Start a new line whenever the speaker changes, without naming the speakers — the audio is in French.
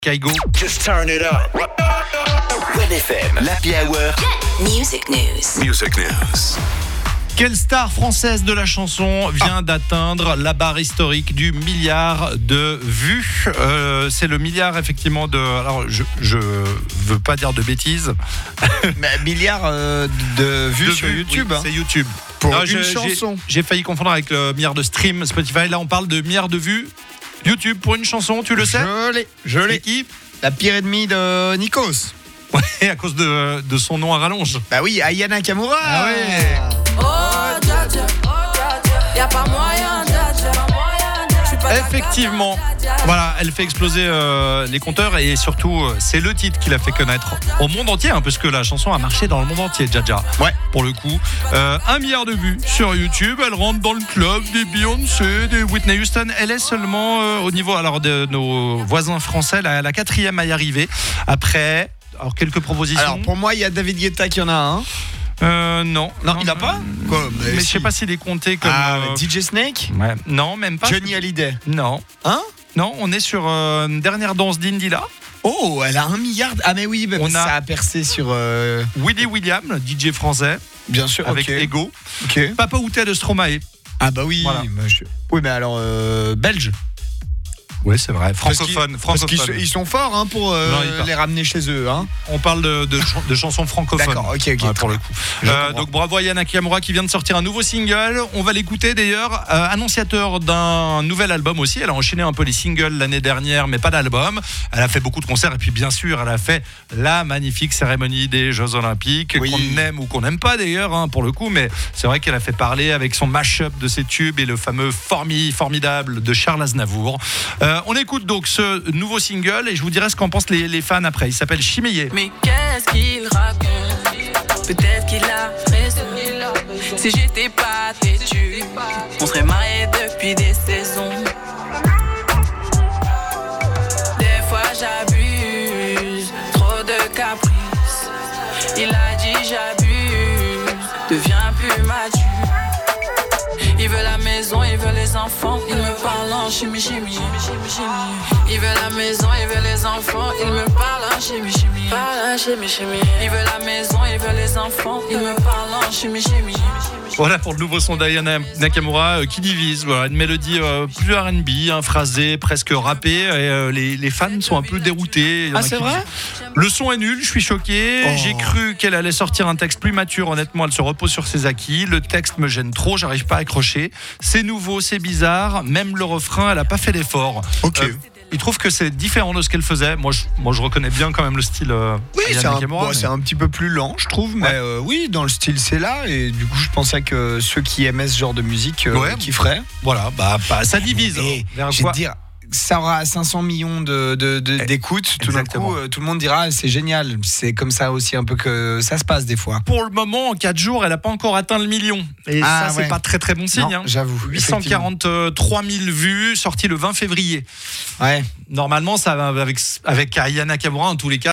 Kaigo.
Just turn it up. Red FM, l'Happy Hour.
Music News.
Quelle star française de la chanson vient d'atteindre la barre historique du milliard de vues? C'est le milliard effectivement de... Alors je veux pas dire de bêtises.
Mais milliard de vues sur YouTube.
Oui,
hein.
c'est YouTube.
Pour
Non,
une chanson.
J'ai failli confondre avec le milliard de streams Spotify. Là on parle de milliard de vues YouTube pour une chanson, tu le sais?
Je
C'est
l'ai.
qui?
La pire ennemie de Nikos.
Ouais, à cause de son nom à rallonge.
Bah oui, Aya Nakamura.
Ah ouais.
Oh, dja dja, y'a pas moyen, dja dja.
Effectivement, voilà, elle fait exploser les compteurs et surtout c'est le titre qui l'a fait connaître au monde entier, hein, parce que la chanson a marché dans le monde entier, Dja Dja.
Ouais.
Pour le coup, 1 milliard de vues sur YouTube. Elle rentre dans le club des Beyoncé, des Whitney Houston. Elle est seulement au niveau de nos voisins français la 4e à y arriver. Après, alors quelques propositions.
Alors pour moi, il y a David Guetta qui en a un.
Non,
Il n'a pas. Quoi,
Mais je sais pas s'il est compté comme.
DJ Snake.
Ouais. Non, même pas.
Johnny Hallyday.
Non.
Hein?
Non, on est sur une dernière danse d'Indila.
Oh, elle a 1 milliard. Ah mais oui, ça a percé sur.
Willy William, le DJ français,
Bien sûr.
avec
ok.
Ego.
Ok.
Papa Outé de Stromae.
Ah bah oui.
Voilà.
Oui, mais alors belge.
Oui, c'est vrai.
Parce
Francophone.
qu'ils sont forts hein, pour
Non,
les ramener chez eux. Hein.
On parle de chansons francophones.
D'accord, ok,
pour le coup. Donc bravo à Aya Nakamura qui vient de sortir un nouveau single. On va l'écouter d'ailleurs. Annonciateur d'un nouvel album aussi. Elle a enchaîné un peu les singles l'année dernière, mais pas d'album. Elle a fait beaucoup de concerts et puis bien sûr, elle a fait la magnifique cérémonie des Jeux Olympiques,
Oui.
qu'on aime ou qu'on n'aime pas d'ailleurs, hein, pour le coup. Mais c'est vrai qu'elle a fait parler avec son mash-up de ses tubes et le fameux formidable de Charles Aznavour. On écoute donc ce nouveau single et je vous dirai ce qu'en pensent les fans après. Il s'appelle Chimeye.
Mais qu'est-ce qu'il raconte? Peut-être qu'il a raison. Si j'étais pas têtu, on serait mariés depuis des saisons. Des fois j'abuse, trop de caprices. Il a dit j'abuse, deviens plus mature. Il veut la maison, il veut les enfants. Il me parle en chimie. Il veut la maison, il veut les enfants. Il me parle en chimie. Il veut la maison, il veut les enfants. Il me parle en chimie.
Voilà pour le nouveau son d'Aya Nakamura qui divise. Voilà, une mélodie plus R&B, phrasée, presque rappée. Et les fans sont un peu déroutés. Il y en a
c'est
qui
vrai
disent, le son est nul, je suis choqué.
Oh.
J'ai cru qu'elle allait sortir un texte plus mature. Honnêtement, elle se repose sur ses acquis. Le texte me gêne trop, j'arrive pas à accrocher. C'est nouveau, c'est bizarre. Même le refrain, elle a pas fait d'effort.
Ok.
Il trouve que c'est différent de ce qu'elle faisait. Moi, je reconnais bien quand même le style.
Oui,
Aya Nakamura,
c'est un petit peu plus lent, je trouve. Mais oui, dans le style, c'est là. Et du coup, je pensais que ceux qui aimaient ce genre de musique kifferaient.
Voilà, ça divise.
Et
Vers
je vais
quoi
te dire, ça aura 500 millions d'écoutes. Tout d'un coup, tout le monde dira c'est génial. C'est comme ça aussi un peu que ça se passe des fois.
Pour le moment, en 4 jours, elle n'a pas encore atteint le million. Et c'est pas très très bon signe.
Non, j'avoue.
843 000 vues, sorti le 20 février.
Ouais.
Normalement, ça va avec Aya Nakamura en tous les cas.